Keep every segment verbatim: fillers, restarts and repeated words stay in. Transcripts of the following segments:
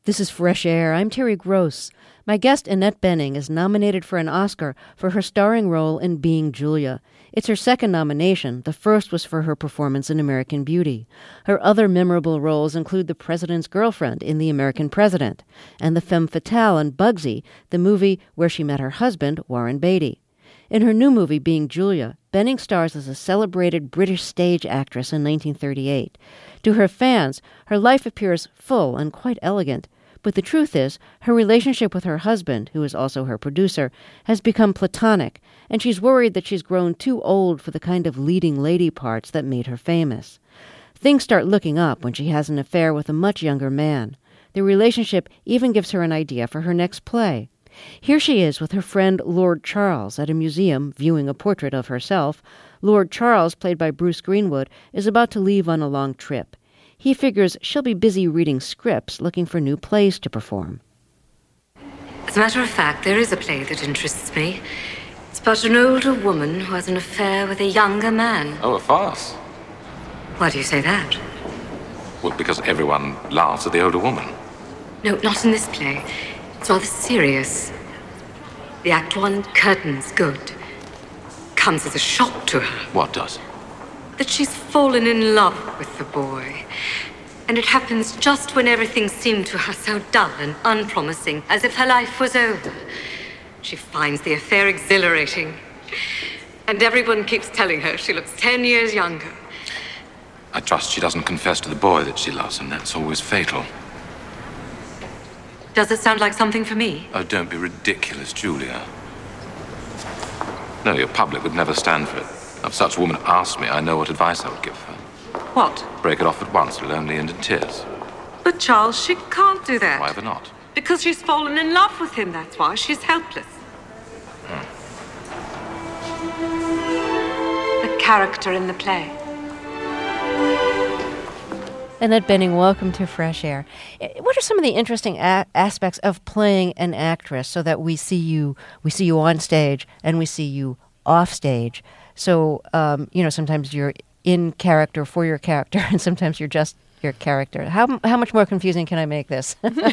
This is Fresh Air. I'm Terry Gross. My guest, Annette Bening, is nominated for an Oscar for her starring role in Being Julia. It's her second nomination. The first was for her performance in American Beauty. Her other memorable roles include the president's girlfriend in The American President and the femme fatale in Bugsy, the movie where she met her husband, Warren Beatty. In her new movie, Being Julia, Bening stars as a celebrated British stage actress in nineteen thirty-eight. To her fans, her life appears full and quite elegant. But the truth is, her relationship with her husband, who is also her producer, has become platonic, and she's worried that she's grown too old for the kind of leading lady parts that made her famous. Things start looking up when she has an affair with a much younger man. The relationship even gives her an idea for her next play. Here she is with her friend Lord Charles at a museum viewing a portrait of herself. Lord Charles, played by Bruce Greenwood, is about to leave on a long trip. He figures she'll be busy reading scripts, looking for new plays to perform. As a matter of fact, there is a play that interests me. It's about an older woman who has an affair with a younger man. Oh, a farce. Why do you say that? Well, because everyone laughs at the older woman. No, not in this play. It's rather serious. The Act One curtain's good. Comes as a shock to her. What does? That she's fallen in love with the boy. And it happens just when everything seemed to her so dull and unpromising, as if her life was over. She finds the affair exhilarating. And everyone keeps telling her she looks ten years younger. I trust she doesn't confess to the boy that she loves, and that's always fatal. Does it sound like something for me? Oh, don't be ridiculous, Julia. No, your public would never stand for it. If such a woman asked me, I know what advice I would give her. What? Break it off at once. It'll only end in tears. But, Charles, she can't do that. Why ever not? Because she's fallen in love with him, that's why. She's helpless. Hmm. The character in the play. Annette Bening, welcome to Fresh Air. What are some of the interesting a- aspects of playing an actress so that we see you, we see you on stage and we see you off stage? So, um, you know, sometimes you're in character for your character, and sometimes you're just your character. How how much more confusing can I make this?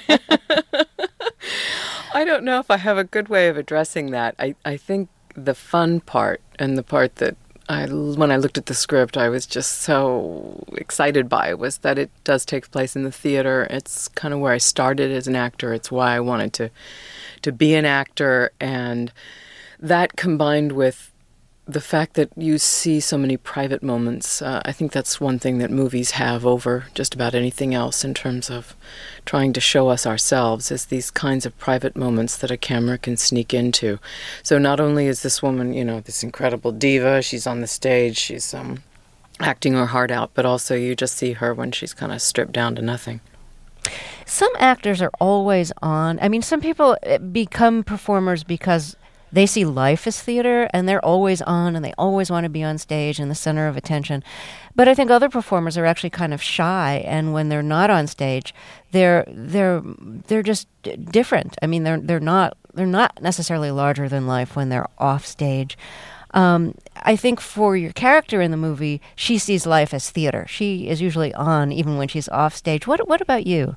I don't know if I have a good way of addressing that. I, I think the fun part, and the part that I, when I looked at the script, I was just so excited by, was that it does take place in the theater. It's kind of where I started as an actor. It's why I wanted to to be an actor, and that combined with the fact that you see so many private moments, uh, I think that's one thing that movies have over just about anything else in terms of trying to show us ourselves, is these kinds of private moments that a camera can sneak into. So not only is this woman, you know, this incredible diva, she's on the stage, she's um, acting her heart out, but also you just see her when she's kind of stripped down to nothing. Some actors are always on. I mean, some people become performers because they see life as theater, and they're always on, and they always want to be on stage in the center of attention. But I think other performers are actually kind of shy, and when they're not on stage, they're they're they're just d- different. I mean, they're they're not they're not necessarily larger than life when they're off stage. Um, I think for your character in the movie, she sees life as theater. She is usually on even when she's off stage. What what about you?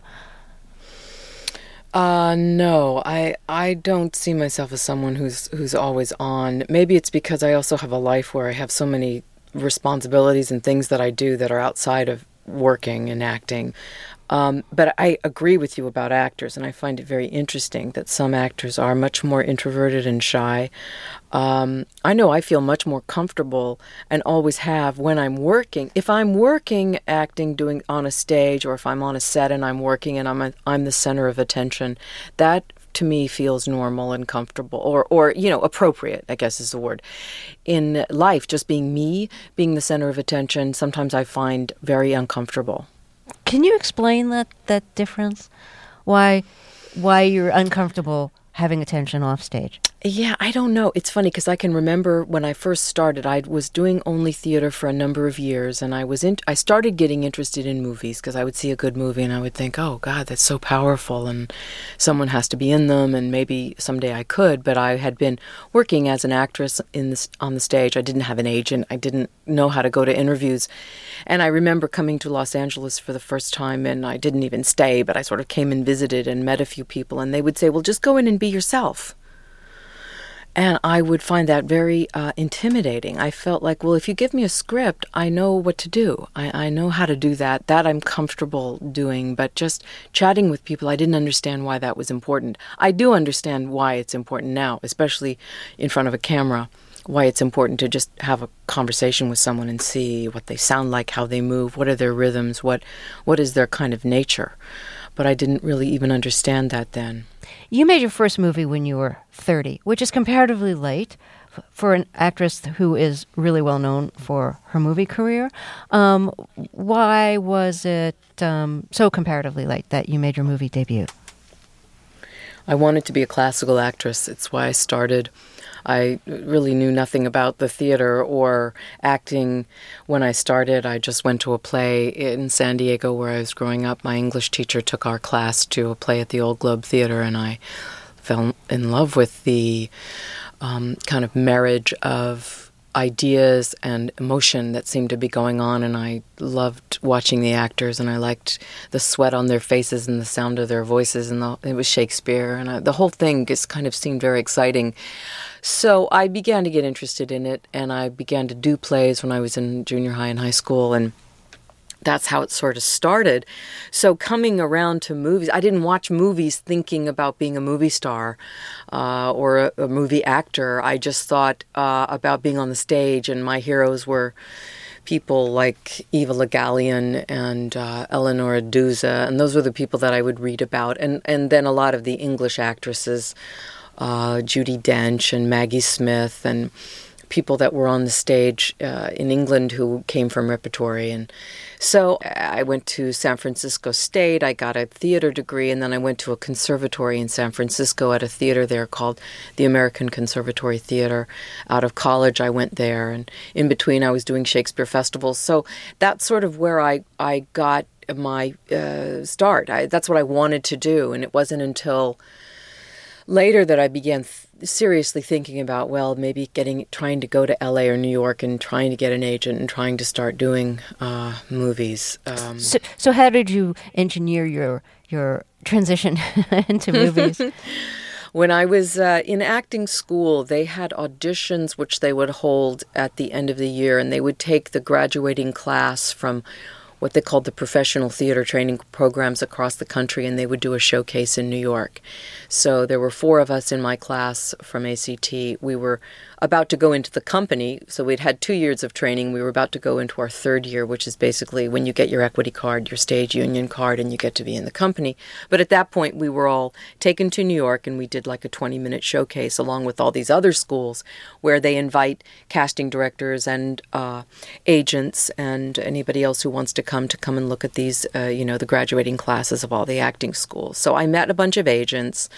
Uh, no, I I don't see myself as someone who's who's always on. Maybe it's because I also have a life where I have so many responsibilities and things that I do that are outside of working and acting. Um, but I agree with you about actors, and I find it very interesting that some actors are much more introverted and shy. Um, I know I feel much more comfortable, and always have, when I'm working. If I'm working, acting, doing on a stage, or if I'm on a set and I'm working and I'm a, I'm the center of attention, that to me feels normal and comfortable, or, or, you know, appropriate, I guess is the word. In life, just being me, being the center of attention, sometimes I find very uncomfortable. Can you explain that, that difference? Why why you're uncomfortable having attention off stage? Yeah, I don't know. It's funny because I can remember when I first started, I was doing only theater for a number of years, and I was in, I started getting interested in movies because I would see a good movie and I would think, oh, God, that's so powerful, and someone has to be in them, and maybe someday I could. But I had been working as an actress in this, on the stage. I didn't have an agent. I didn't know how to go to interviews. And I remember coming to Los Angeles for the first time, and I didn't even stay, but I sort of came and visited and met a few people, and they would say, well, just go in and be yourself. And I would find that very uh, intimidating. I felt like, well, if you give me a script, I know what to do. I, I know how to do that. That I'm comfortable doing. But just chatting with people, I didn't understand why that was important. I do understand why it's important now, especially in front of a camera, why it's important to just have a conversation with someone and see what they sound like, how they move, what are their rhythms, what what is their kind of nature. But I didn't really even understand that then. You made your first movie when you were thirty, which is comparatively late f- for an actress who is really well known for her movie career. Um, why was it um, so comparatively late that you made your movie debut? I wanted to be a classical actress. It's why I started. I really knew nothing about the theater or acting when I started. I just went to a play in San Diego where I was growing up. My English teacher took our class to a play at the Old Globe Theater, and I fell in love with the um, kind of marriage of ideas and emotion that seemed to be going on, and I loved watching the actors, and I liked the sweat on their faces and the sound of their voices, and the, it was Shakespeare, and I, the whole thing just kind of seemed very exciting. So I began to get interested in it, and I began to do plays when I was in junior high and high school, and that's how it sort of started. So coming around to movies, I didn't watch movies thinking about being a movie star uh, or a, a movie actor. I just thought uh, about being on the stage, and my heroes were people like Eva Le Gallienne and uh, Eleonora Duse, and those were the people that I would read about. And, and then a lot of the English actresses, uh, Judi Dench and Maggie Smith, and people that were on the stage uh, in England who came from repertory. And so I went to San Francisco State. I got a theater degree, and then I went to a conservatory in San Francisco at a theater there called the American Conservatory Theater. Out of college, I went there, and in between, I was doing Shakespeare festivals. So that's sort of where I, I got my uh, start. I, that's what I wanted to do, and it wasn't until later that I began th- seriously thinking about, well, maybe getting, trying to go to L A or New York and trying to get an agent and trying to start doing uh, movies. Um, so, so how did you engineer your your transition into movies? When I was uh, in acting school, they had auditions which they would hold at the end of the year, and they would take the graduating class from what they called the professional theater training programs across the country, and they would do a showcase in New York. So there were four of us in my class from A C T. We were about to go into the company, so we'd had two years of training. We were about to go into our third year, which is basically when you get your equity card, your stage union card, and you get to be in the company. But at that point, we were all taken to New York, and we did like a twenty-minute showcase along with all these other schools where they invite casting directors and uh, agents and anybody else who wants to come to come and look at these, uh, you know, the graduating classes of all the acting schools. So I met a bunch of agents,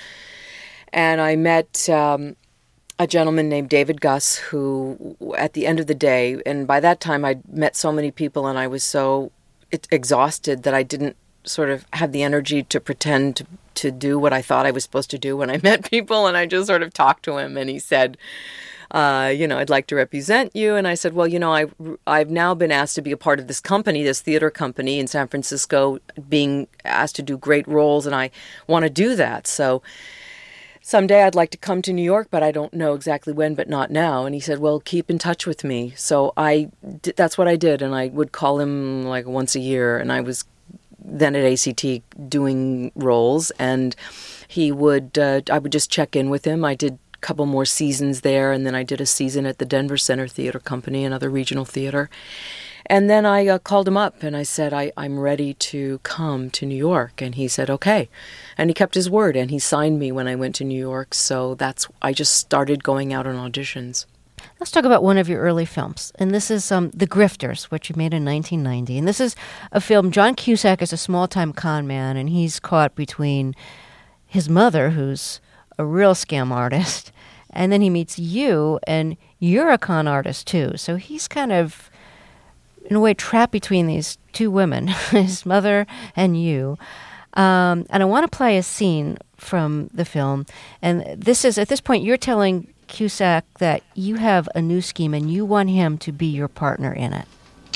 and I met um, a gentleman named David Guss, who at the end of the day, and by that time I'd met so many people and I was so exhausted that I didn't sort of have the energy to pretend to, to do what I thought I was supposed to do when I met people, and I just sort of talked to him, and he said, Uh, you know, I'd like to represent you. And I said, well, you know, I, I've now been asked to be a part of this company, this theater company in San Francisco, being asked to do great roles, and I want to do that. So someday I'd like to come to New York, but I don't know exactly when, but not now. And he said, well, keep in touch with me. So I, that's what I did, and I would call him like once a year, and I was then at A C T doing roles, and he would, uh, I would just check in with him. I did couple more seasons there, and then I did a season at the Denver Center Theater Company, another regional theater. And then I uh, called him up and I said, I, I'm ready to come to New York. And he said, okay. And he kept his word, and he signed me when I went to New York. So that's, I just started going out on auditions. Let's talk about one of your early films. And this is um, The Grifters, which you made in nineteen ninety. And this is a film, John Cusack is a small-time con man, and he's caught between his mother, who's a real scam artist, And then he meets you, and you're a con artist too. So he's kind of, in a way, trapped between these two women, his mother and you. Um, and I want to play a scene from the film. And this is, at this point, you're telling Cusack that you have a new scheme and you want him to be your partner in it.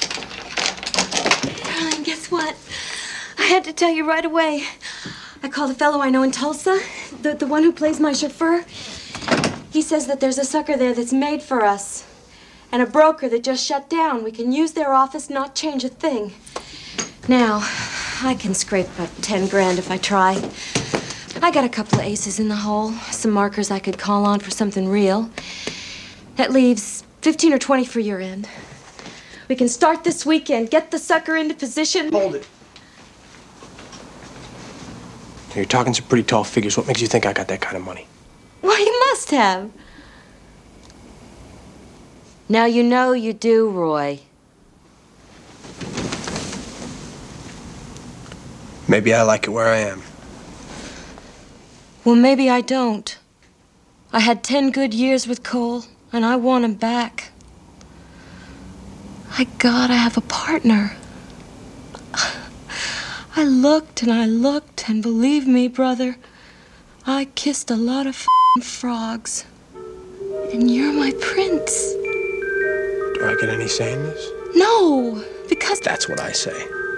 Darling, guess what? I had to tell you right away. I called a fellow I know in Tulsa, the, the one who plays my chauffeur. He says that there's a sucker there that's made for us. And a broker that just shut down. We can use their office, not change a thing. Now, I can scrape about ten grand if I try. I got a couple of aces in the hole, some markers I could call on for something real. That leaves fifteen or twenty for your end. We can start this weekend, get the sucker into position. Hold it. You're talking some pretty tall figures. What makes you think I got that kind of money? Well, you must have. Now you know you do, Roy. Maybe I like it where I am. Well, maybe I don't. I had ten good years with Cole, and I want him back. I gotta have a partner. I looked and I looked, and believe me, brother, I kissed a lot of f***ing frogs. And you're my prince. Do I get any say in this? No, because... That's what I say.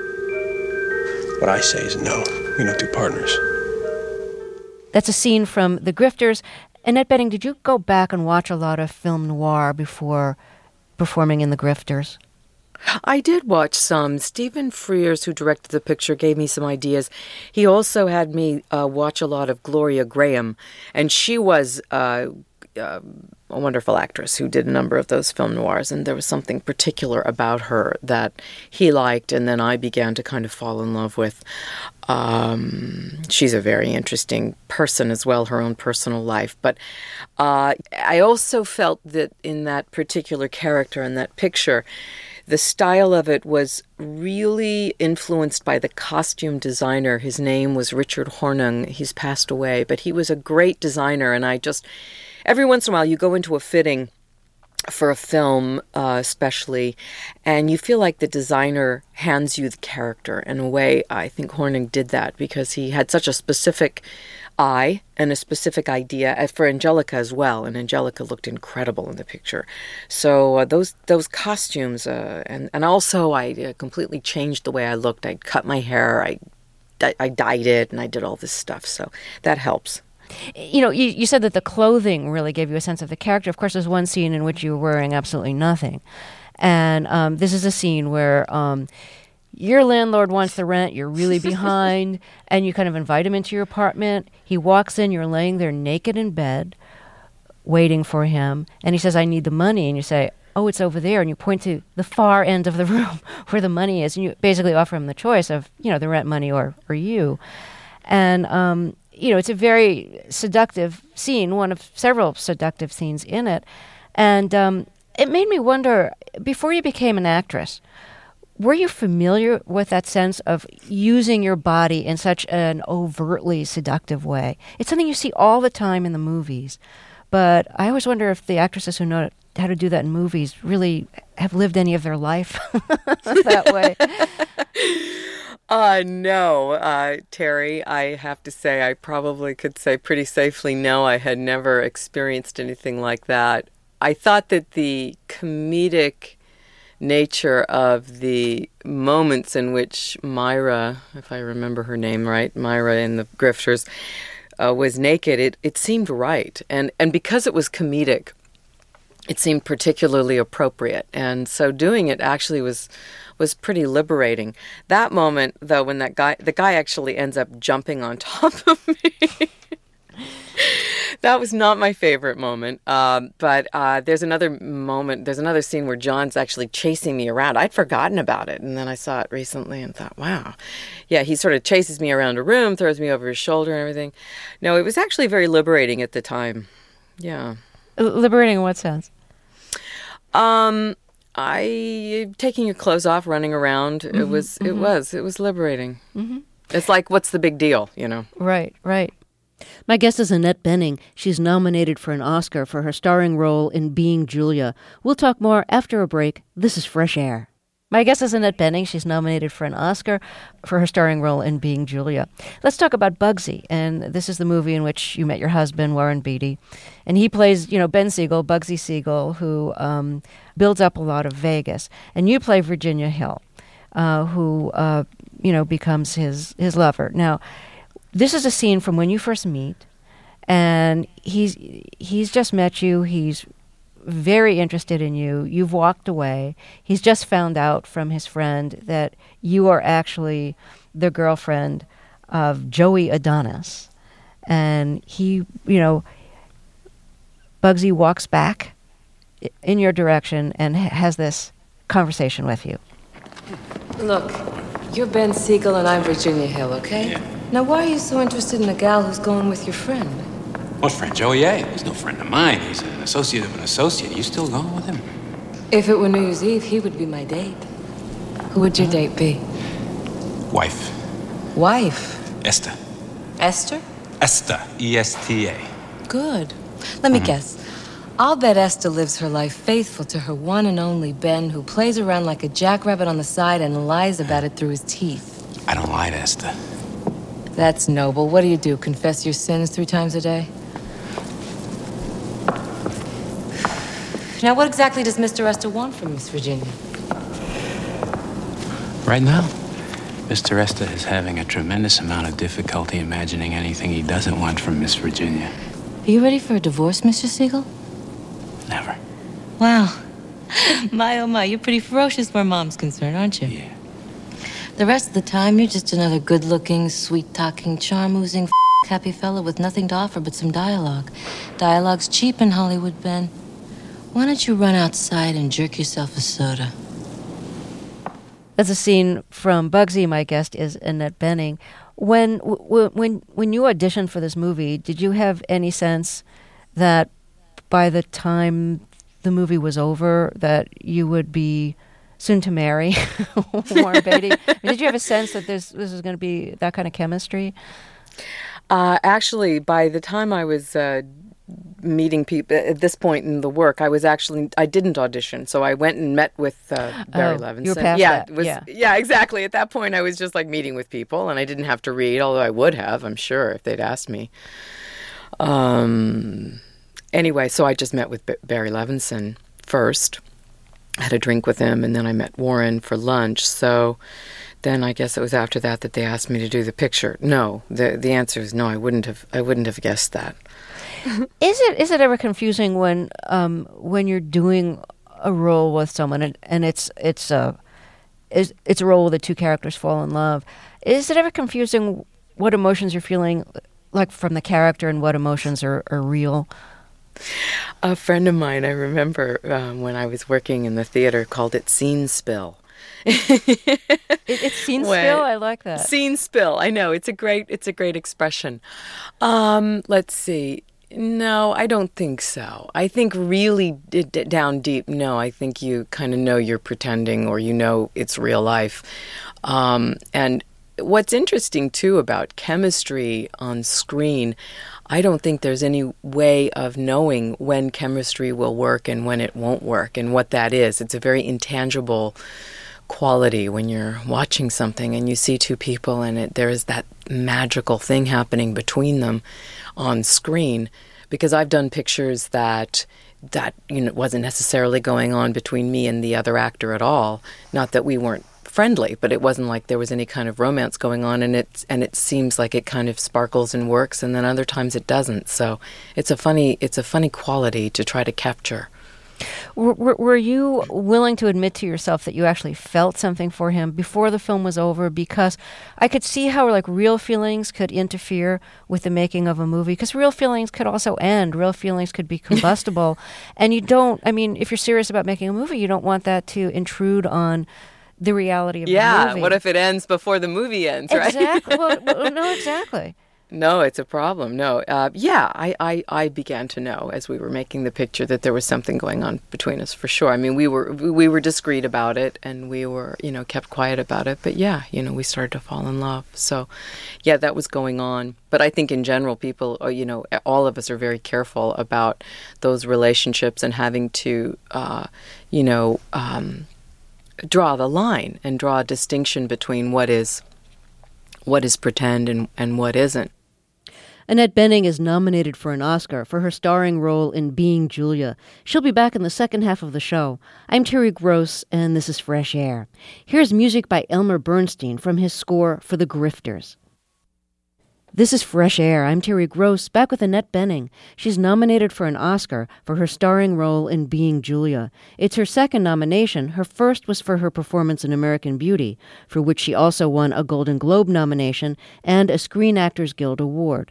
What I say is no. We don't do partners. That's a scene from The Grifters. Annette Bening, did you go back and watch a lot of film noir before performing in The Grifters? I did watch some. Stephen Frears, who directed the picture, gave me some ideas. He also had me uh, watch a lot of Gloria Graham, and she was uh, uh, a wonderful actress who did a number of those film noirs, and there was something particular about her that he liked, and then I began to kind of fall in love with. Um, she's a very interesting person as well, her own personal life. But uh, I also felt that in that particular character in that picture, the style of it was really influenced by the costume designer. His name was Richard Hornung. He's passed away, but he was a great designer. And I just, every once in a while, you go into a fitting for a film, uh, especially, and you feel like the designer hands you the character. In a way, I think Hornung did that because he had such a specific eye and a specific idea for Angelica as well, and Angelica looked incredible in the picture. So uh, those those costumes, uh, and and also I uh, completely changed the way I looked. I cut my hair, I I dyed it, and I did all this stuff. So that helps. You know, you, you said that the clothing really gave you a sense of the character. Of course, there's one scene in which you were wearing absolutely nothing, and um, this is a scene where. Um, Your landlord wants the rent, you're really behind, and you kind of invite him into your apartment. He walks in, you're laying there naked in bed, waiting for him, and he says, I need the money. And you say, oh, it's over there. And you point to the far end of the room where the money is, and you basically offer him the choice of, you know, the rent money or, or you. And, um, you know, it's a very seductive scene, one of several seductive scenes in it. And um, it made me wonder, before you became an actress, were you familiar with that sense of using your body in such an overtly seductive way? It's something you see all the time in the movies, but I always wonder if the actresses who know how to do that in movies really have lived any of their life that way. Uh, no, uh, Terry, I have to say I probably could say pretty safely no, I had never experienced anything like that. I thought that the comedic nature of the moments in which Myra, if I remember her name right, Myra in The Grifters, uh, was naked, it, it seemed right. And, and because it was comedic, it seemed particularly appropriate. And so doing it actually was was pretty liberating. That moment, though, when that guy, the guy actually ends up jumping on top of me. That was not my favorite moment, um, but uh, there's another moment, there's another scene where John's actually chasing me around. I'd forgotten about it, and then I saw it recently and thought, wow. Yeah, he sort of chases me around a room, throws me over his shoulder and everything. No, it was actually very liberating at the time. Yeah. Liberating in what sense? Um, I, taking your clothes off, running around, mm-hmm, it was, mm-hmm. it was, it was liberating. Mm-hmm. It's like, what's the big deal, you know? Right, right. My guest is Annette Bening. She's nominated for an Oscar for her starring role in Being Julia. We'll talk more after a break. This is Fresh Air. My guest is Annette Bening. She's nominated for an Oscar for her starring role in Being Julia. Let's talk about Bugsy. And this is the movie in which you met your husband, Warren Beatty. And he plays, you know, Ben Siegel, Bugsy Siegel, who um, builds up a lot of Vegas. And you play Virginia Hill, uh, who, uh, you know, becomes his, his lover. Now, this is a scene from when you first meet, and he's he's just met you. He's very interested in you. You've walked away. He's just found out from his friend that you are actually the girlfriend of Joey Adonis. And he, you know, Bugsy walks back in your direction and has this conversation with you. Look, you're Ben Siegel and I'm Virginia Hill, okay? Yeah. Now, why are you so interested in a gal who's going with your friend? What friend? Joey A. He's no friend of mine. He's an associate of an associate. You still going with him? If it were New Year's Eve, he would be my date. Who would your date be? Wife. Wife? Esther. Esther? Esther. E S T A. Good. Let me Mhm. guess. I'll bet Esther lives her life faithful to her one and only Ben, who plays around like a jackrabbit on the side and lies about it through his teeth. I don't lie to Esther. That's noble. What do you do, confess your sins three times a day? Now, what exactly does Mister Esther want from Miss Virginia? Right now, Mister Esther is having a tremendous amount of difficulty imagining anything he doesn't want from Miss Virginia. Are you ready for a divorce, Mister Siegel? Never. Wow. My, oh my, you're pretty ferocious where Mom's concerned, aren't you? Yeah. The rest of the time, you're just another good-looking, sweet-talking, charm-oozing, f- happy fella with nothing to offer but some dialogue. Dialogue's cheap in Hollywood, Ben. Why don't you run outside and jerk yourself a soda? That's a scene from Bugsy. My guest is Annette Bening. When w- when when you auditioned for this movie, did you have any sense that by the time the movie was over, that you would be soon to marry Warren Beatty? I mean, did you have a sense that this this was going to be that kind of chemistry? Uh, actually, by the time I was uh, meeting people at this point in the work, I was actually I didn't audition, so I went and met with uh, Barry Oh, Levinson. you were past yeah, that, it was, yeah. yeah, exactly. At that point, I was just like meeting with people, and I didn't have to read, although I would have, I'm sure, if they'd asked me. Um. Anyway, so I just met with B- Barry Levinson first. I had a drink with him, and then I met Warren for lunch. So then I guess it was after that that they asked me to do the picture. No, the the answer is no. I wouldn't have. I wouldn't have guessed that. Is it is it ever confusing when um, when you're doing a role with someone and, and it's it's a it's, it's a role where the two characters fall in love? Is it ever confusing what emotions you're feeling, like from the character, and what emotions are, are real? A friend of mine, I remember um, when I was working in the theater, called it scene spill. It, it's scene When- spill. I like that. Scene spill. I know it's a great it's a great expression. Um, let's see. No, I don't think so. I think really d- d- down deep, no. I think you kind of know you're pretending, or you know it's real life. Um, and what's interesting too about chemistry on screen, I don't think there's any way of knowing when chemistry will work and when it won't work, and what that is. It's a very intangible quality when you're watching something and you see two people and it, there is that magical thing happening between them on screen. Because I've done pictures that that you know wasn't necessarily going on between me and the other actor at all. Not that we weren't friendly, but it wasn't like there was any kind of romance going on, and it and it seems like it kind of sparkles and works, and then other times it doesn't. So it's a funny it's a funny quality to try to capture. Were, were were you willing to admit to yourself that you actually felt something for him before the film was over? Because I could see how like real feelings could interfere with the making of a movie. Because real feelings could also end. Real feelings could be combustible, and you don't. I mean, if you're serious about making a movie, you don't want that to intrude on the reality of the Yeah, movie. what if it ends before the movie ends, right? Exactly. well, well, no, exactly. No, it's a problem. No. Uh, yeah, I, I, I began to know as we were making the picture that there was something going on between us for sure. I mean, we were we were discreet about it and we were, you know, kept quiet about it. But yeah, you know, we started to fall in love. So yeah, that was going on. But I think in general, people, or, you know, all of us are very careful about those relationships and having to, uh, you know, um, draw the line and draw a distinction between what is what is pretend and, and what isn't. Annette Bening is nominated for an Oscar for her starring role in Being Julia. She'll be back in the second half of the show. I'm Terry Gross, and this is Fresh Air. Here's music by Elmer Bernstein from his score for The Grifters. This is Fresh Air. I'm Terry Gross, back with Annette Bening. She's nominated for an Oscar for her starring role in Being Julia. It's her second nomination. Her first was for her performance in American Beauty, for which she also won a Golden Globe nomination and a Screen Actors Guild Award.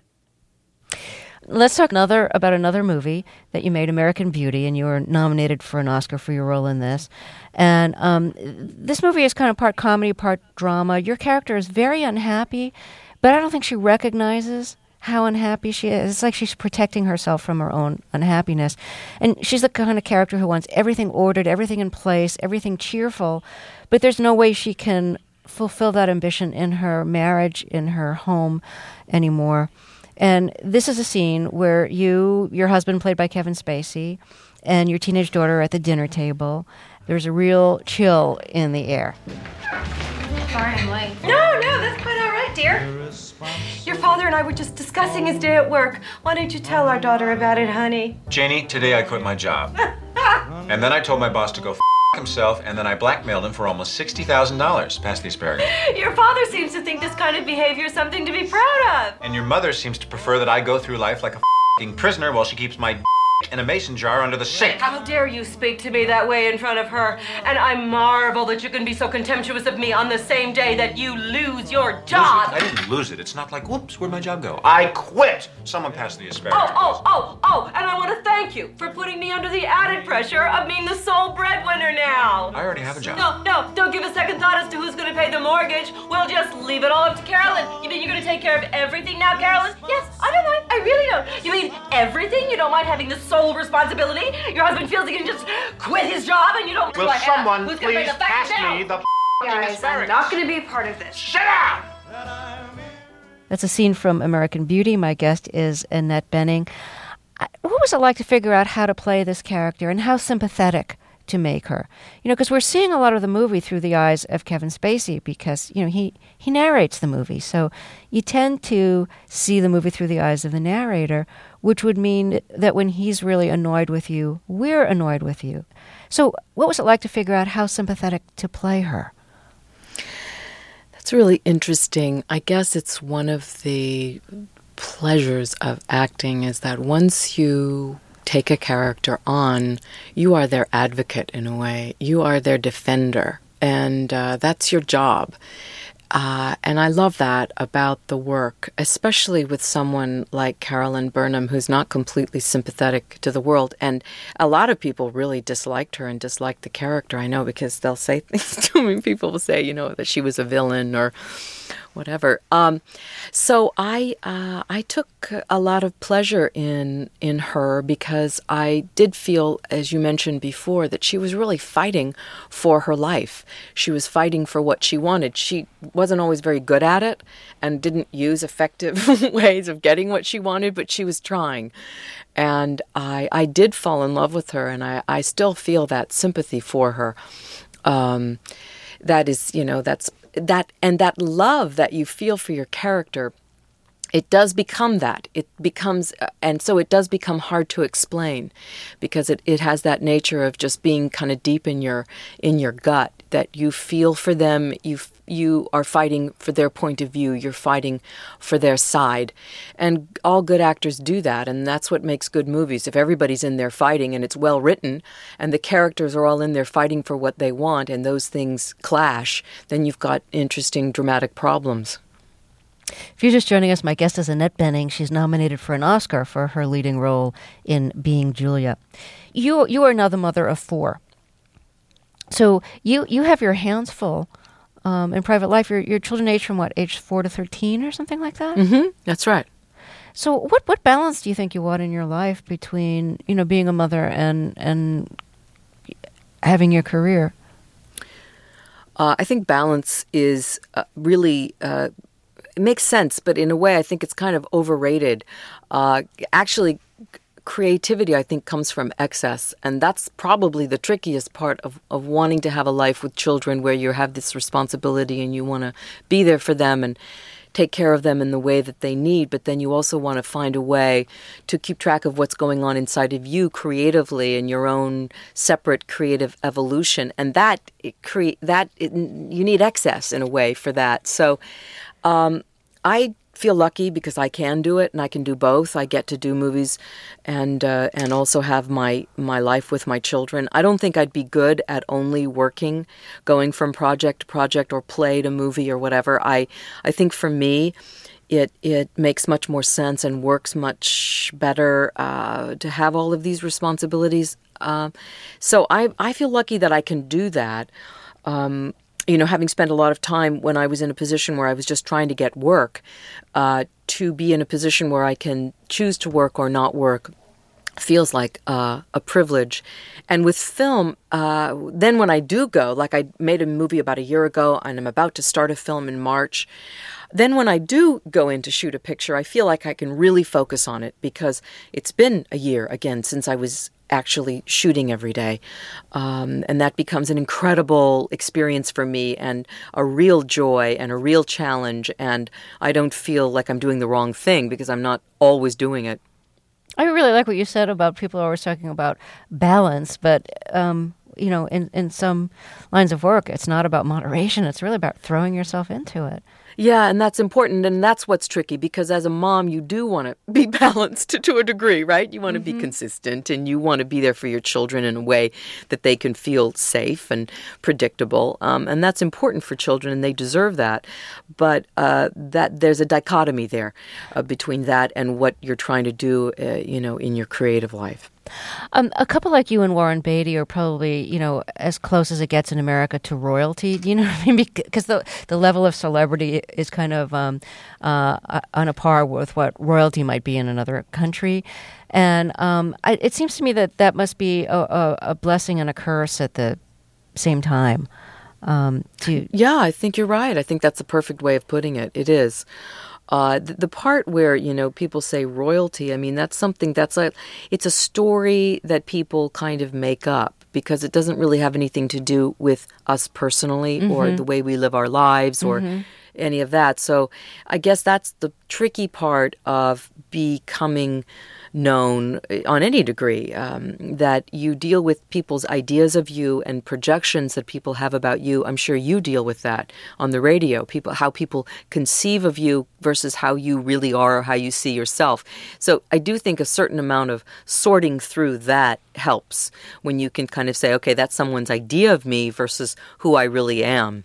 Let's talk another about another movie that you made, American Beauty, and you were nominated for an Oscar for your role in this. And um, this movie is kind of part comedy, part drama. Your character is very unhappy, but I don't think she recognizes how unhappy she is. It's like she's protecting herself from her own unhappiness. And she's the kind of character who wants everything ordered, everything in place, everything cheerful, but there's no way she can fulfill that ambition in her marriage, in her home anymore. And this is a scene where you, your husband, played by Kevin Spacey, and your teenage daughter are at the dinner table. There's a real chill in the air. Sorry I'm late. No, no, that's quite all right, dear. Your father and I were just discussing his day at work. Why don't you tell our daughter about it, honey? Janie, today I quit my job. And then I told my boss to go f*** himself, and then I blackmailed him for almost sixty thousand dollars. Pass the asparagus. Your father seems to think this kind of behavior is something to be proud of. And your mother seems to prefer that I go through life like a f***ing prisoner while she keeps my in a mason jar under the sink. How dare you speak to me that way in front of her? And I marvel that you can be so contemptuous of me on the same day that you lose your job. Lose it? I didn't lose it. It's not like, whoops, where'd my job go? I quit. Someone passed the asparagus. Oh, oh, oh, oh, and I want to thank you for putting me under the added pressure of being the sole breadwinner now. I already have a job. No, no, don't give a second thought as to who's going to pay the mortgage. We'll just leave it all up to Carolyn. You mean you're going to take care of everything now, Carolyn? Yes, I don't mind. I really don't. You mean everything? You don't mind having the sole responsibility? Your husband feels he can just quit his job and you don't... Will someone please pass me the Guys, I'm not going to be a part of this. Shut up! That's a scene from American Beauty. My guest is Annette Bening. What was it like to figure out how to play this character and how sympathetic to make her? You know, because we're seeing a lot of the movie through the eyes of Kevin Spacey because, you know, he, he narrates the movie. So you tend to see the movie through the eyes of the narrator, which would mean that when he's really annoyed with you, we're annoyed with you. So what was it like to figure out how sympathetic to play her? That's really interesting. I guess it's one of the pleasures of acting is that once you take a character on, you are their advocate in a way. You are their defender, and uh, that's your job. Uh, and I love that about the work, especially with someone like Carolyn Burnham, who's not completely sympathetic to the world. And a lot of people really disliked her and disliked the character, I know, because they'll say things to me. People will say, you know, that she was a villain or whatever. Um, so I uh, I took a lot of pleasure in in her because I did feel, as you mentioned before, that she was really fighting for her life. She was fighting for what she wanted. She wasn't always very good at it and didn't use effective ways of getting what she wanted, but she was trying. And I I did fall in love with her, and I, I still feel that sympathy for her. Um, that is, you know, that's that and that love that you feel for your character, it does become that. It becomes, uh, and so it does become hard to explain because it, it has that nature of just being kind of deep in your in your gut, that you feel for them, you you are fighting for their point of view, you're fighting for their side. And all good actors do that, and that's what makes good movies. If everybody's in there fighting and it's well written and the characters are all in there fighting for what they want and those things clash, then you've got interesting dramatic problems. If you're just joining us, my guest is Annette Bening. She's nominated for an Oscar for her leading role in Being Julia. You you are now the mother of four. So you, you have your hands full um, in private life. Your your children age from what, age four to thirteen or something like that? Mm-hmm. That's right. So what what balance do you think you want in your life between, you know, being a mother and and having your career? Uh, I think balance is uh, really, uh, it makes sense, but in a way I think it's kind of overrated. Uh, actually, creativity, I think, comes from excess, and that's probably the trickiest part of, of wanting to have a life with children where you have this responsibility and you want to be there for them and take care of them in the way that they need, but then you also want to find a way to keep track of what's going on inside of you creatively in your own separate creative evolution. And that it cre- that it, you need excess in a way for that. So um, I feel lucky because I can do it and I can do both. I get to do movies and uh, and also have my my life with my children. I don't think I'd be good at only working, going from project to project or play to movie or whatever. I I think for me, it it makes much more sense and works much better uh, to have all of these responsibilities. Uh, so I I feel lucky that I can do that. Um, You know, having spent a lot of time when I was in a position where I was just trying to get work, uh, to be in a position where I can choose to work or not work feels like uh, a privilege. And with film, uh, then when I do go, like I made a movie about a year ago and I'm about to start a film in March, then when I do go in to shoot a picture, I feel like I can really focus on it because it's been a year, again, since I was actually shooting every day. Um, and that becomes an incredible experience for me and a real joy and a real challenge. And I don't feel like I'm doing the wrong thing because I'm not always doing it. I really like what you said about people always talking about balance, but, um, you know, in, in some lines of work, it's not about moderation. It's really about throwing yourself into it. Yeah, and that's important, and that's what's tricky, because as a mom, you do want to be balanced to a degree, right? You want to mm-hmm. be consistent, and you want to be there for your children in a way that they can feel safe and predictable, um, and that's important for children, and they deserve that. But uh, that there's a dichotomy there uh, between that and what you're trying to do, uh, you know, in your creative life. Um, a couple like you and Warren Beatty are probably, you know, as close as it gets in America to royalty. Do you know what I mean? Because the the level of celebrity is kind of um, uh, on a par with what royalty might be in another country. And um, I, it seems to me that that must be a, a, a blessing and a curse at the same time. Um, to yeah, I think you're right. I think that's the perfect way of putting it. It is. Uh, the, the part where, you know, people say royalty, I mean, that's something that's like, it's a story that people kind of make up because it doesn't really have anything to do with us personally mm-hmm. or the way we live our lives or mm-hmm. any of that. So I guess that's the tricky part of becoming known on any degree, um, that you deal with people's ideas of you and projections that people have about you. I'm sure you deal with that on the radio, people, how people conceive of you versus how you really are or how you see yourself. So I do think a certain amount of sorting through that helps when you can kind of say, okay, that's someone's idea of me versus who I really am.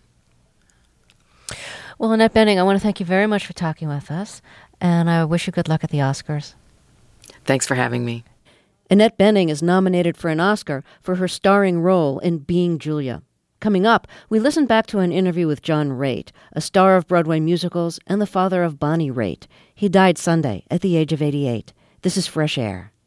Well, Annette Bening, I want to thank you very much for talking with us, and I wish you good luck at the Oscars. Thanks for having me. Annette Bening is nominated for an Oscar for her starring role in Being Julia. Coming up, we listen back to an interview with John Raitt, a star of Broadway musicals and the father of Bonnie Raitt. He died Sunday at the age of eighty-eight. This is Fresh Air.